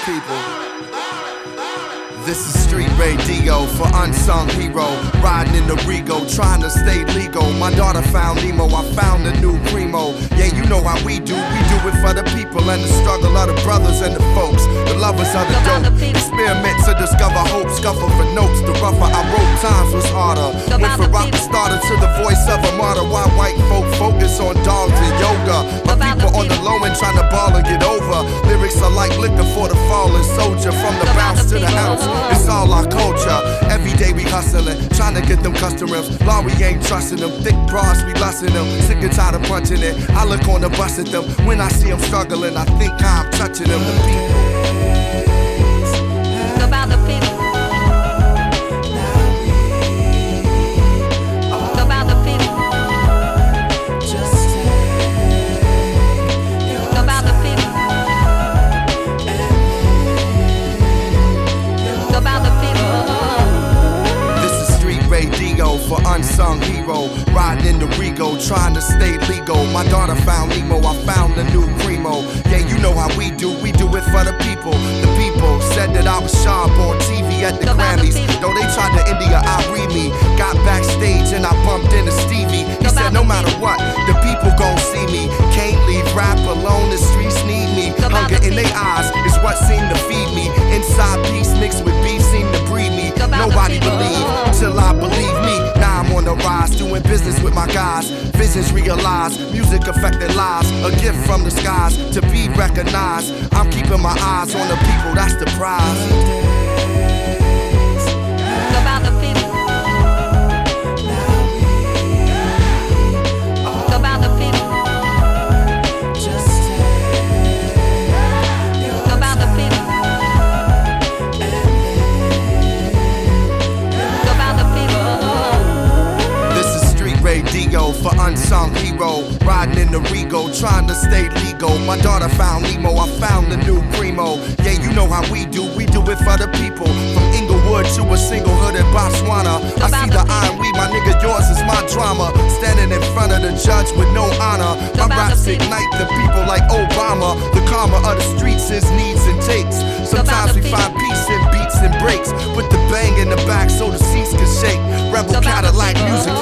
people. This is street radio for unsung hero. Riding in the Rego, trying to stay legal. My daughter found Nemo, I found a new primo. Yeah, you know how we do it for the people and the struggle of the brothers and the folks, the lovers of the dope. Experiment to discover hope, scuffle for notes. The rougher I wrote, times was harder. Went from rock starter to the voice of a martyr. Why white folk focus on dogs and yoga? My people on the low end trying to ball and get over. Lyrics are like liquor for the fallen soldier. From the bounce to the ounce, it's all our culture. Every day we hustling, trying to get them customers. Law, we ain't trusting them. Thick bras, we lusting them. Sick and tired of punching it. I look on the bus at them. When I see them struggling, I think how I'm touching them. The people. About the people. About the people. About the people. About the people. This is street radio for unsung hero. Riding in the Rego, trying to stay legal. My daughter found Nemo, I found a new primo. Yeah, you know how we do it for the people. The people said that I was sharp on TV at the Grammys. Though they tried to India, I read me. Got backstage and I bumped into Stevie. He said no matter what, the people gon' see me. Can't leave rap alone, the streets need me. Hunger in their eyes is what seemed to feed me. Inside peace mixed with beef seemed to breed me. Nobody believed till I believe me. Now I'm on the rise, doing business with my guys. Visions realized, music affecting lives. A gift from the skies to be recognized. I'm keeping my eyes on the people, that's the prize. About the people. About the people. About the people. About the people. This is street radio for unsung hero. Riding in the Rego, trying to stay legal. My daughter found Nemo, I found a new primo. Yeah, you know how we do it for the people. From Inglewood to a single hood in Botswana. I see the iron weed, my nigga, yours is my drama. Standing in front of the judge with no honor. My raps ignite the people like Obama. The karma of the streets is needs and takes. Sometimes we find peace in beats and breaks. Put the bang in the back so the seats can shake. Rebel Cadillac music